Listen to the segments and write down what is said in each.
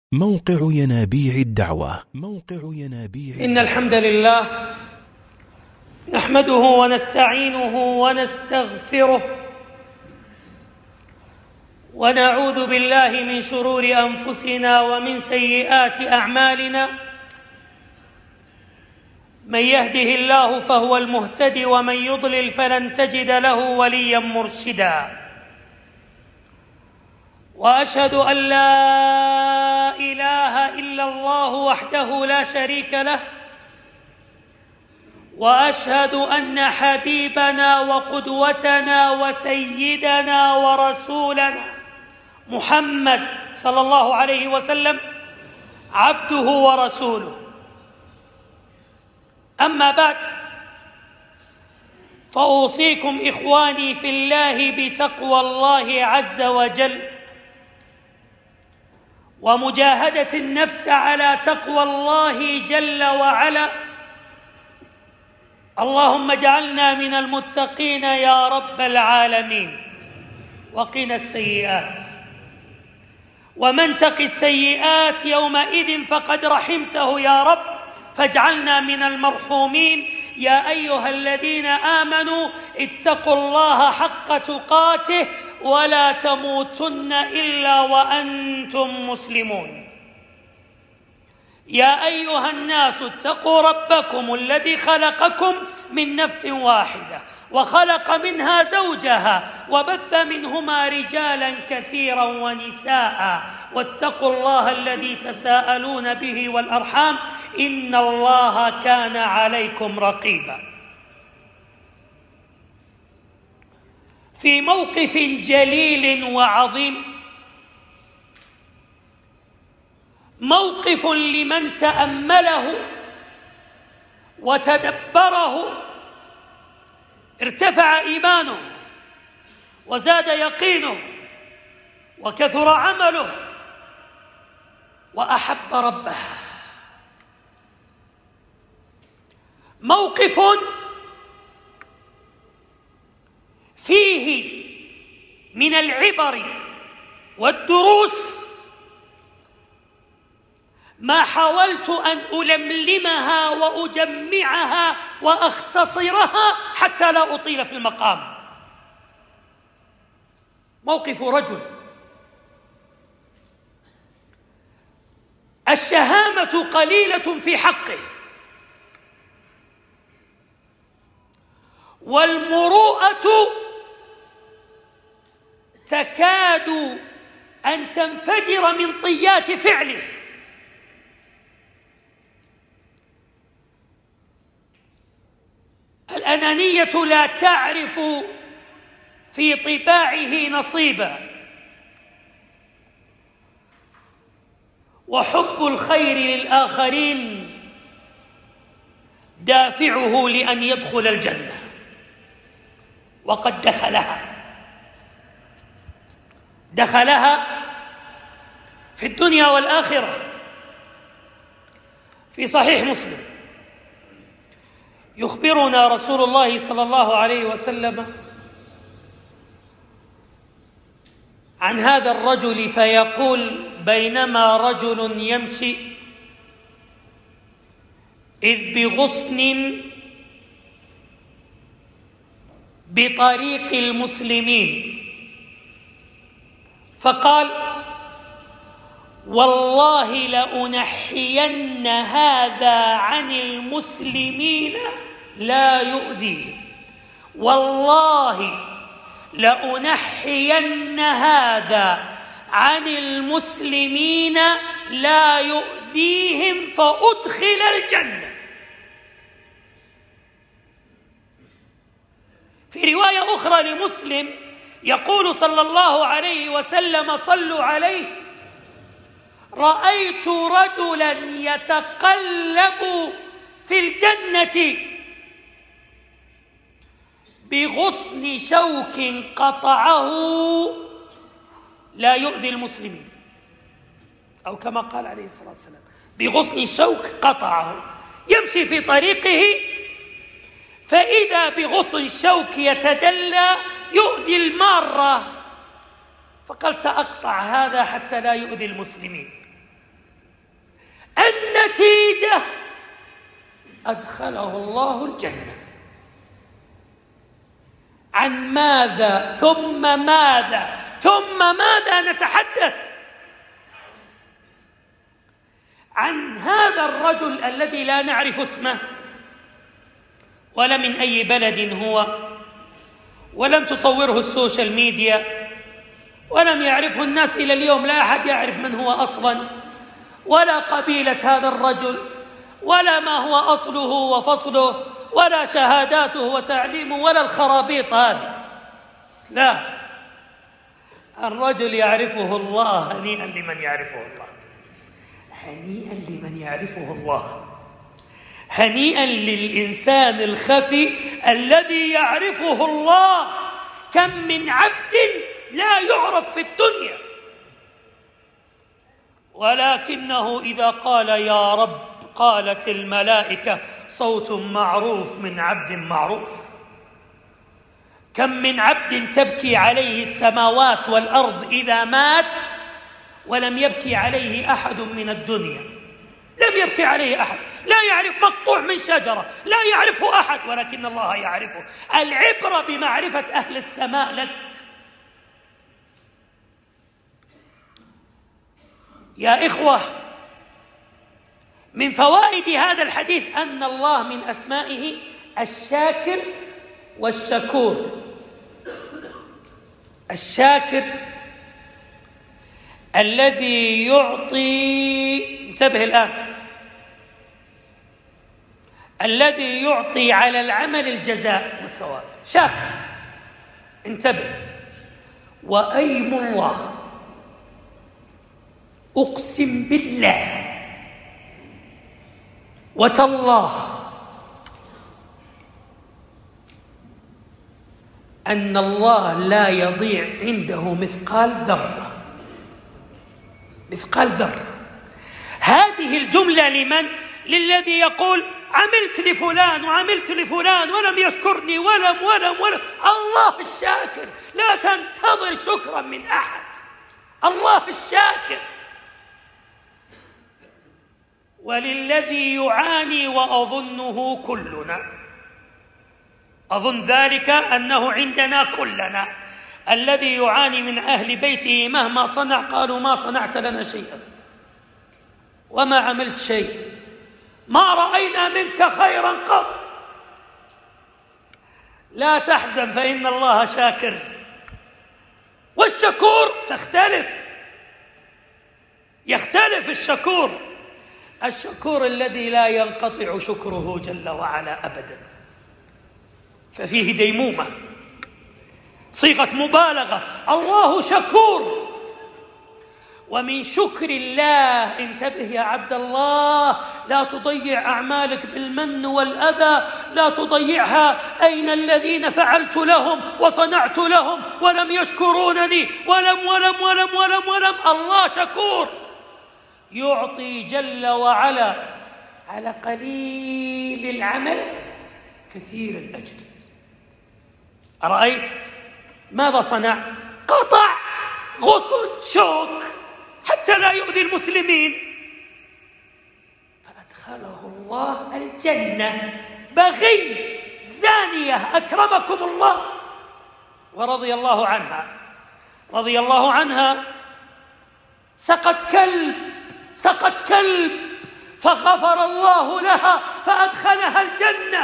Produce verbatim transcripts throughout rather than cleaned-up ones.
موقع ينابيع الدعوة موقع ينابيع إن الحمد لله نحمده ونستعينه ونستغفره ونعوذ بالله من شرور أنفسنا ومن سيئات أعمالنا. من يهده الله فهو المهتدي ومن يضلل فلن تجد له وليا مرشدا. وأشهد أن لا إله إلا الله وحده لا شريك له، وأشهد أن حبيبنا وقدوتنا وسيدنا ورسولنا محمد صلى الله عليه وسلم عبده ورسوله. أما بعد، فأوصيكم إخواني في الله بتقوى الله عز وجل ومجاهدة النفس على تقوى الله جل وعلا. اللهم اجعلنا من المتقين يا رب العالمين، وقنا السيئات. ومن تق السيئات يومئذ فقد رحمته يا رب، فاجعلنا من المرحومين. يا أيها الذين آمنوا اتقوا الله حق تقاته ولا تموتن إلا وأنتم مسلمون. يا أيها الناس اتقوا ربكم الذي خلقكم من نفس واحدة وخلق منها زوجها وبث منهما رجالا كثيرا ونساء، واتقوا الله الذي تساءلون به والأرحام إن الله كان عليكم رقيبا. في موقف جليل وعظيم، موقف لمن تأمله وتدبره ارتفع إيمانه وزاد يقينه وكثر عمله وأحب ربه. موقف فيه من العبر والدروس ما حاولت أن ألملمها وأجمعها وأختصرها حتى لا أطيل في المقام. موقف رجل الشهامة قليلة في حقه، والمروءة تكاد أن تنفجر من طيات فعله. الأنانية لا تعرف في طباعه نصيبا، وحب الخير للآخرين دافعه لأن يدخل الجنة، وقد دخلها دخلها في الدنيا والآخرة. في صحيح مسلم يخبرنا رسول الله صلى الله عليه وسلم عن هذا الرجل فيقول: بينما رجل يمشي إذ بغصن بطريق المسلمين، فقال: والله لأنحين هذا عن المسلمين لا يؤذيهم، والله لأنحين هذا عن المسلمين لا يؤذيهم فأدخل الجنة. في رواية أخرى لمسلم يقول صلى الله عليه وسلم: صلوا عليه، رأيت رجلا يتقلب في الجنة بغصن شوك قطعه لا يؤذي المسلمين، أو كما قال عليه الصلاة والسلام: بغصن شوك قطعه. يمشي في طريقه فإذا بغصن شوك يتدلى يؤذي المارة، فقال: سأقطع هذا حتى لا يؤذي المسلمين. النتيجة أدخله الله الجنة. عن ماذا ثم ماذا ثم ماذا نتحدث؟ عن هذا الرجل الذي لا نعرف اسمه ولا من أي بلد هو، ولم تصوره السوشيال ميديا، ولم يعرفه الناس إلى اليوم. لا أحد يعرف من هو أصلا، ولا قبيلة هذا الرجل، ولا ما هو أصله وفصله، ولا شهاداته وتعليمه، ولا الخرابيط هذه. لا، الرجل يعرفه الله. هنيئا لمن يعرفه الله، هنيئا لمن يعرفه الله، هنيئا للإنسان الخفي الذي يعرفه الله. كم من عبد لا يعرف في الدنيا، ولكنه إذا قال يا رب قالت الملائكة صوت معروف من عبد معروف. كم من عبد تبكي عليه السماوات والأرض إذا مات ولم يبكي عليه أحد من الدنيا، لم يبكي عليه أحد، لا يعرف مقطوع من شجرة، لا يعرفه أحد، ولكن الله يعرفه. العبرة بمعرفة أهل السماء لك. يا إخوة، من فوائد هذا الحديث أن الله من أسمائه الشاكر والشكور. الشاكر الذي يعطي، انتبه الآن، الذي يعطي على العمل الجزاء والثواب، شاكر. انتبه. وأيم الله، أقسم بالله وتالله أن الله لا يضيع عنده مثقال ذرة، مثقال ذرة. هذه الجملة لمن؟ للذي يقول عملت لفلان وعملت لفلان ولم يشكرني ولم ولم ولم. الله الشاكر، لا تنتظر شكرا من أحد. الله الشاكر. وللذي يعاني، وأظنه كلنا، أظن ذلك أنه عندنا كلنا، الذي يعاني من أهل بيته مهما صنع قالوا ما صنعت لنا شيئا وما عملت شيء، ما رأينا منك خيرا قط. لا تحزن فإن الله شاكر. والشكور تختلف، يختلف الشكور. الشكور الذي لا ينقطع شكره جل وعلا أبدا، ففيه ديمومة، صيغة مبالغة. الله شكور. ومن شكر الله، انتبه يا عبد الله، لا تضيع أعمالك بالمن والأذى، لا تضيعها. أين الذين فعلت لهم وصنعت لهم ولم يشكرونني ولم ولم ولم ولم ولم. الله شكور، يعطي جل وعلا على قليل العمل كثير الأجر. أرأيت ماذا صنع؟ قطع غصن شوك حتى لا يؤذي المسلمين، فأدخله الله الجنة. بغي، زانية، أكرمكم الله، ورضي الله عنها، رضي الله عنها، سقت كلب، سقت كلب فغفر الله لها فأدخلها الجنة.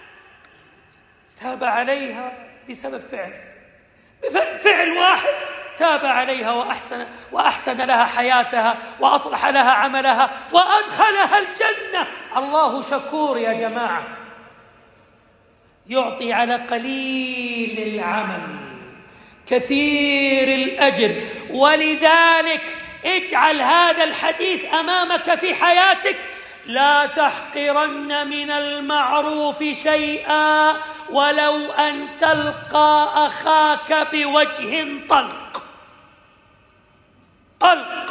تاب عليها بسبب فعل، فعل واحد تاب عليها وأحسن, وأحسن لها حياتها وأصلح لها عملها وأدخلها الجنة. الله شكور يا جماعة، يعطي على قليل العمل كثير الأجر. ولذلك اجعل هذا الحديث أمامك في حياتك. لا تحقرن من المعروف شيئا ولو أن تلقى أخاك بوجه طلق. طلق.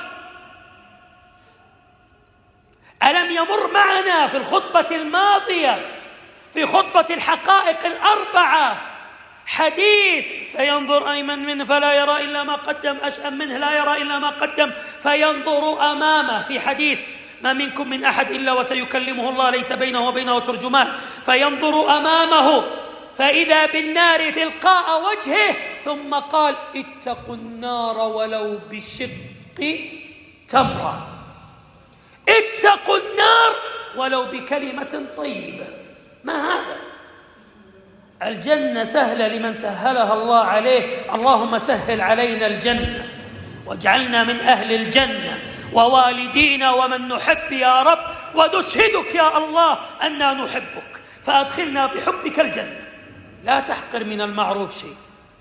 ألم يمر معنا في الخطبة الماضية في خطبة الحقائق الأربعة حديث فينظر أيمن منه فلا يرى إلا ما قدم، أشأم منه لا يرى إلا ما قدم، فينظر أمامه، في حديث ما منكم من أحد إلا وسيكلمه الله ليس بينه وبينه ترجمان فينظر أمامه فإذا بالنار تلقاء وجهه ثم قال اتقوا النار ولو بشق تمرة، اتقوا النار ولو بكلمة طيبة. ما هذا؟ الجنة سهلة لمن سهلها الله عليه. اللهم سهل علينا الجنة واجعلنا من أهل الجنة ووالدينا ومن نحب يا رب، ونشهدك يا الله أننا نحبك فأدخلنا بحبك الجنة. لا تحقر من المعروف شيء.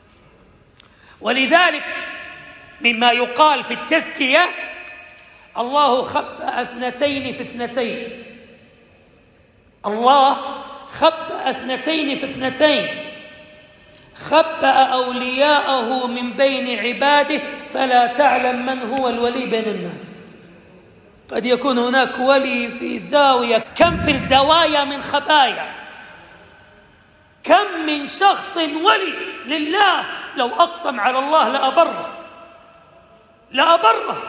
ولذلك مما يقال في التزكية الله خبأ اثنتين في اثنتين، الله خبأ اثنتين في اثنتين، خبأ أولياءه من بين عباده فلا تعلم من هو الولي بين الناس. قد يكون هناك ولي في زاوية، كم في الزوايا من خبايا، كم من شخص ولي لله لو أقسم على الله لأبره لأبره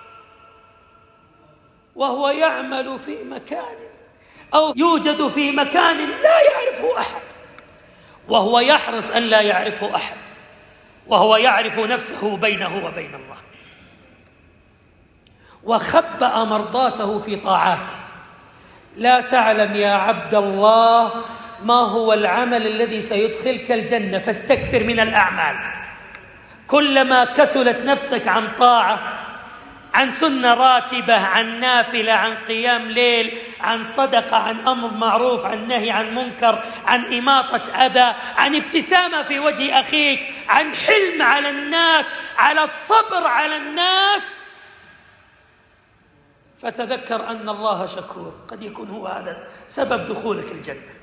وهو يعمل في مكان أو يوجد في مكان لا يعرفه أحد، وهو يحرص أن لا يعرفه أحد، وهو يعرف نفسه بينه وبين الله، وخبأ مرضاته في طاعاته. لا تعلم يا عبد الله ما هو العمل الذي سيدخلك الجنة، فاستكثر من الأعمال. كلما كسلت نفسك عن طاعة، عن سنة راتبة، عن نافلة، عن قيام ليل، عن صدقة، عن أمر معروف، عن نهي عن منكر، عن إماطة أذى، عن ابتسامة في وجه أخيك، عن حلم على الناس، على الصبر على الناس، فتذكر أن الله شكور. قد يكون هو هذا سبب دخولك الجنة.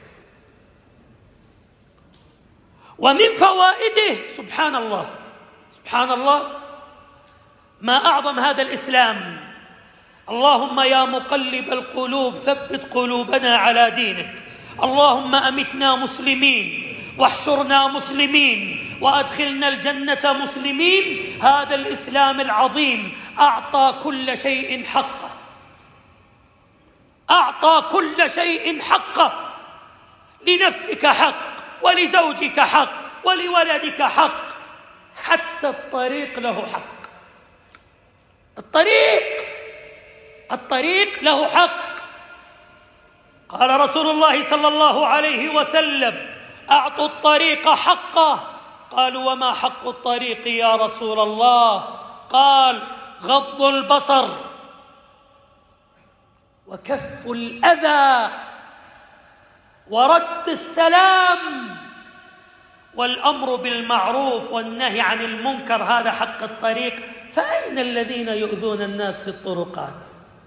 ومن فوائده سبحان الله سبحان الله ما أعظم هذا الإسلام. اللهم يا مقلب القلوب ثبت قلوبنا على دينك. اللهم أمتنا مسلمين واحشرنا مسلمين وأدخلنا الجنة مسلمين. هذا الإسلام العظيم أعطى كل شيء حقه، أعطى كل شيء حقه. لنفسك حق، ولزوجك حق، ولولدك حق، حتى الطريق له حق. الطريق الطريق له حق. قال رسول الله صلى الله عليه وسلم أعطوا الطريق حقه. قالوا وما حق الطريق يا رسول الله؟ قال غض البصر وكف الأذى ورد السلام والأمر بالمعروف والنهي عن المنكر. هذا حق الطريق. فأين الذين يؤذون الناس في الطرقات؟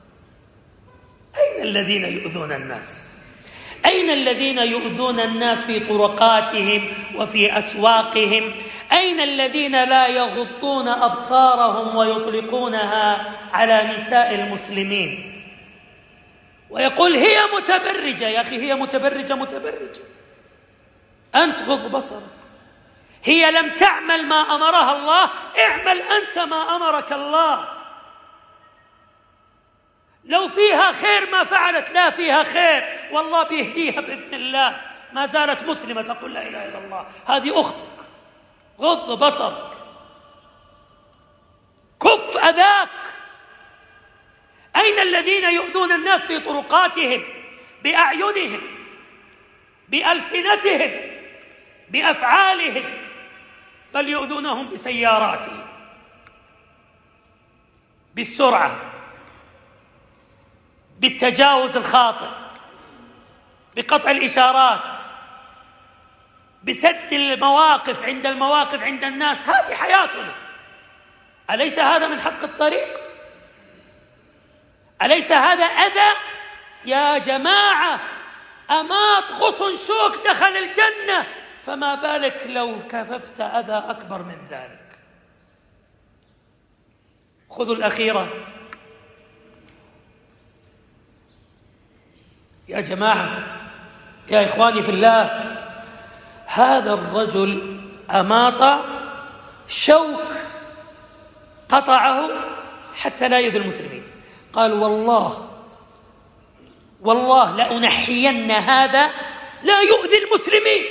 أين الذين يؤذون الناس؟ أين الذين يؤذون الناس في طرقاتهم وفي أسواقهم؟ أين الذين لا يغضون أبصارهم ويطلقونها على نساء المسلمين؟ ويقول هي متبرجة. يا أخي هي متبرجة متبرجة، أنت غض بصرك. هي لم تعمل ما أمرها الله، اعمل أنت ما أمرك الله. لو فيها خير ما فعلت، لا فيها خير والله بيهديها بإذن الله، ما زالت مسلمة تقول لا إله إلا الله. هذه أختك، غض بصرك، كف أذاك. أين الذين يؤذون الناس في طرقاتهم بأعينهم بألسنتهم بأفعالهم، بل يؤذونهم بسياراتهم، بالسرعة، بالتجاوز الخاطئ، بقطع الإشارات، بسد المواقف عند المواقف عند الناس. هذه حياتنا. أليس هذا من حق الطريق؟ أليس هذا أذى؟ يا جماعة أماط غصن شوك دخل الجنة، فما بالك لو كففت أذى أكبر من ذلك. خذوا الأخيرة يا جماعة، يا إخواني في الله. هذا الرجل أماط شوك قطعه حتى لا يؤذي المسلمين. قال والله والله لأنحين هذا لا يؤذي المسلمين،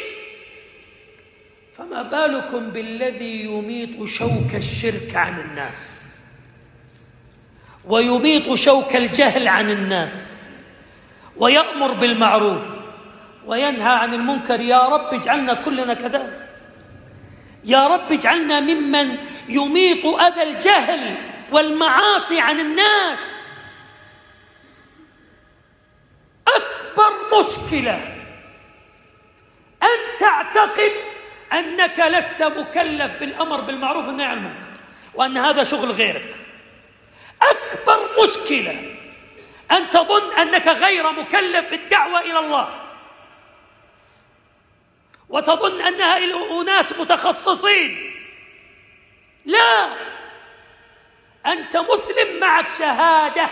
فما بالكم بالذي يميط شوك الشرك عن الناس ويميط شوك الجهل عن الناس ويأمر بالمعروف وينهى عن المنكر. يا رب اجعلنا كلنا كذلك، يا رب اجعلنا ممن يميط أذى الجهل والمعاصي عن الناس. أكبر مشكلة أن تعتقد أنك لست مكلف بالأمر بالمعروف والنهي عن المنكر وأن هذا شغل غيرك. أكبر مشكلة أن تظن أنك غير مكلف بالدعوة إلى الله وتظن أنها أناس متخصصين. لا، أنت مسلم، معك شهادة،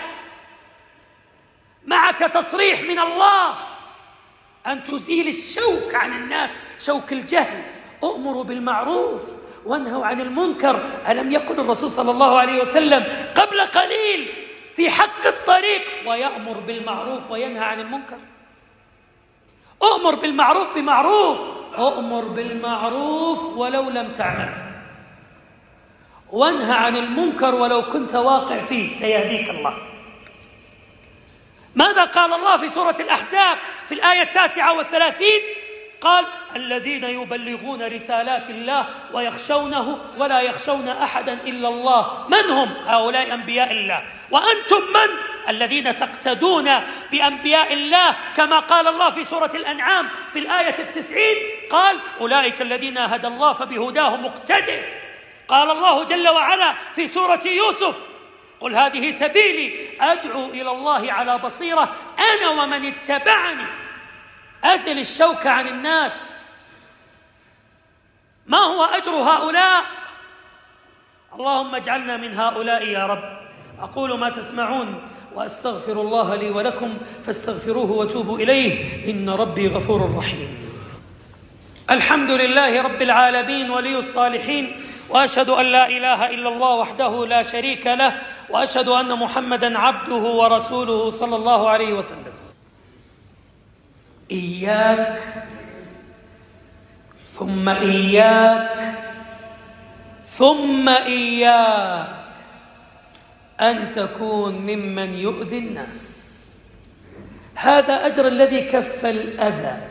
معك تصريح من الله أن تزيل الشوك عن الناس، شوك الجهل. أؤمروا بالمعروف وانهوا عن المنكر. ألم يقل الرسول صلى الله عليه وسلم قبل قليل في حق الطريق ويأمر بالمعروف وينهى عن المنكر؟ أؤمر بالمعروف بمعروف، أؤمر بالمعروف ولو لم تعمل، وانهى عن المنكر ولو كنت واقع فيه، سيهديك الله. ماذا قال الله في سورة الأحزاب في الآية التاسعة والثلاثين؟ قال: الذين يبلغون رسالات الله ويخشونه ولا يخشون أحدا إلا الله. من هم هؤلاء؟ أنبياء الله. وأنتم من؟ الذين تقتدون بأنبياء الله، كما قال الله في سورة الأنعام في الآية التسعين، قال: أولئك الذين هدى الله فبهداه مقتدر. قال الله جل وعلا في سورة يوسف: قل هذه سبيلي أدعو إلى الله على بصيرة أنا ومن اتبعني. أزل الشوك عن الناس. ما هو أجر هؤلاء؟ اللهم اجعلنا من هؤلاء يا رب. أقول ما تسمعون وأستغفر الله لي ولكم فاستغفروه وتوبوا إليه إن ربي غفور رحيم. الحمد لله رب العالمين ولي الصالحين، وأشهد أن لا إله إلا الله وحده لا شريك له، وأشهد أن محمدًا عبده ورسوله صلى الله عليه وسلم. إياك ثم إياك ثم إياك أن تكون ممن يؤذي الناس. هذا أجر الذي كف الأذى.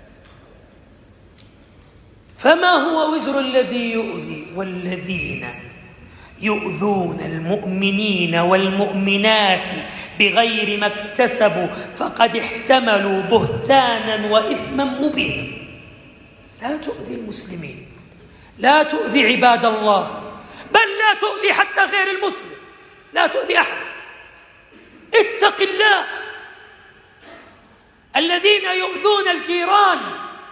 فما هو وزر الذي يؤذي؟ والذين يؤذون المؤمنين والمؤمنات بغير ما اكتسبوا فقد احتملوا بهتانا وإثما مبينا. لا تؤذي المسلمين، لا تؤذي عباد الله، بل لا تؤذي حتى غير المسلم، لا تؤذي أحد. اتق الله. الذين يؤذون الجيران،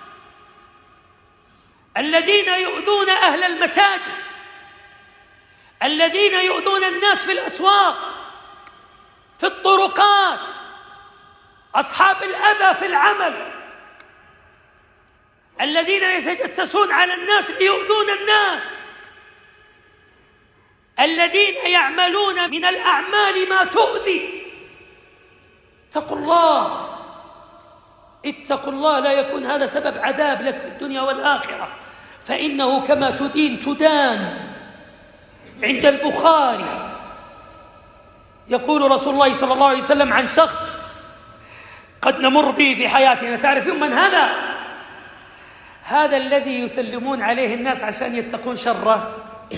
الذين يؤذون أهل المساجد، الذين يؤذون الناس في الأسواق، في الطرقات، أصحاب الأذى في العمل، الذين يتجسسون على الناس ليؤذون الناس، الذين يعملون من الأعمال ما تؤذي. اتقوا الله، اتقوا الله، لا يكون هذا سبب عذاب لك في الدنيا والآخرة، فإنه كما تدين تدان. عند البخاري يقول رسول الله صلى الله عليه وسلم عن شخص قد نمر به في حياتنا. تعرفون من هذا؟ هذا الذي يسلمون عليه الناس عشان يتقون شره،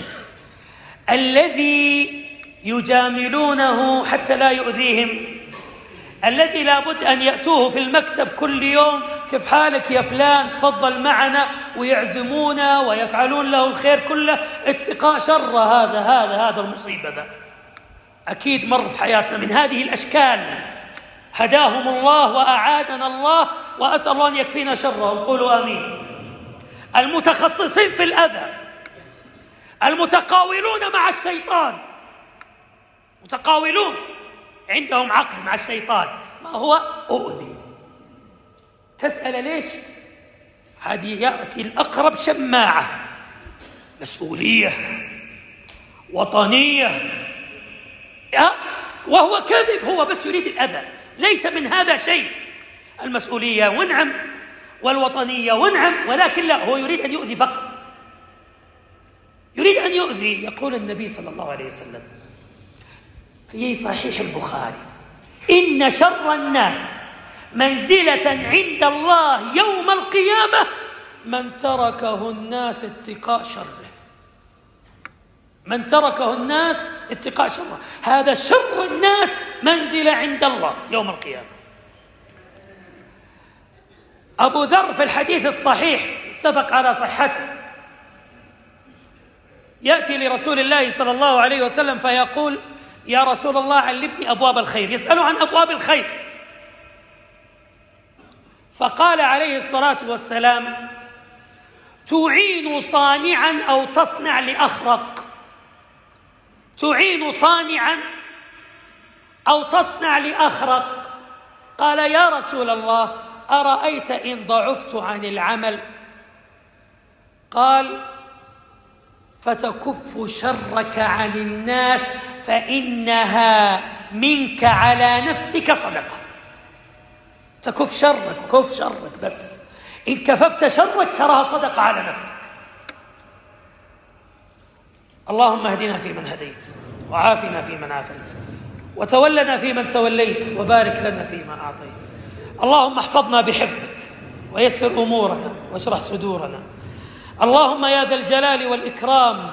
الذي يجاملونه حتى لا يؤذيهم، الذي لابد أن يأتوه في المكتب كل يوم: كيف حالك يا فلان، تفضل معنا، ويعزمونه ويفعلون له الخير كله اتقاء شر هذا هذا هذا المصيبة ذا. أكيد مر في حياتنا من هذه الأشكال، هداهم الله وأعادنا الله، وأسأل الله أن يكفينا شرهم. قولوا آمين. المتخصصين في الأذى، المتقاولون مع الشيطان، متقاولون عندهم عقد مع الشيطان. ما هو؟ أؤذي. تسأل ليش؟ عاد يأتي الأقرب شماعة، مسؤولية، وطنية. وهو كذب، هو بس يريد الأذى، ليس من هذا شيء. المسؤولية ونعم، والوطنية ونعم، ولكن لا، هو يريد أن يؤذي فقط، يريد أن يؤذي. يقول النبي صلى الله عليه وسلم في صحيح البخاري: إن شر الناس منزلة عند الله يوم القيامة من تركه الناس اتقاء شره. من تركه الناس اتقاء شره، هذا شر الناس منزلة عند الله يوم القيامة. أبو ذر في الحديث الصحيح اتفق على صحته يأتي لرسول الله صلى الله عليه وسلم فيقول: يا رسول الله علمني أبواب الخير. يسأله عن أبواب الخير، فقال عليه الصلاة والسلام: تعين صانعا أو تصنع لأخرق. تعين صانعا أو تصنع لأخرق. قال: يا رسول الله أرأيت إن ضعفت عن العمل؟ قال: فتكف شرك عن الناس فإنها منك على نفسك صدقة. تكف شرك، كف شرك، بس إن كففت شرك تراها صدقة على نفسك. اللهم اهدنا فيمن هديت، وعافنا فيمن عافيت، وتولنا فيمن توليت، وبارك لنا فيما أعطيت. اللهم احفظنا بحفظك، ويسر أمورنا، واشرح صدورنا. اللهم يا ذا الجلال والإكرام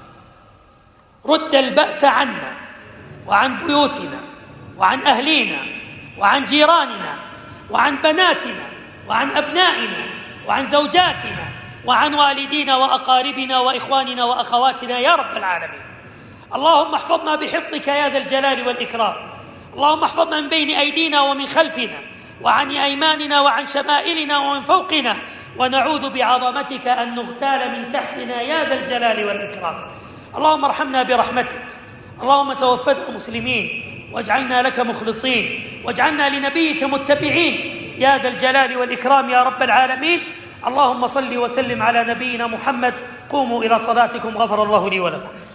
رد البأس عنا وعن بيوتنا وعن أهلينا وعن جيراننا وعن بناتنا وعن أبنائنا وعن زوجاتنا وعن والدينا وأقاربنا وإخواننا وأخواتنا يا رب العالمين. اللهم احفظنا بحفظك يا ذا الجلال والإكرام. اللهم احفظنا من بين أيدينا ومن خلفنا وعن أيماننا وعن شمائلنا ومن فوقنا، ونعوذ بعظمتك أن نغتال من تحتنا يا ذا الجلال والإكرام. اللهم ارحمنا برحمتك. اللهم توفنا مسلمين، واجعلنا لك مخلصين، واجعلنا لنبيك متبعين يا ذا الجلال والإكرام يا رب العالمين. اللهم صل وسلم على نبينا محمد. قوموا إلى صلاتكم، غفر الله لي ولكم.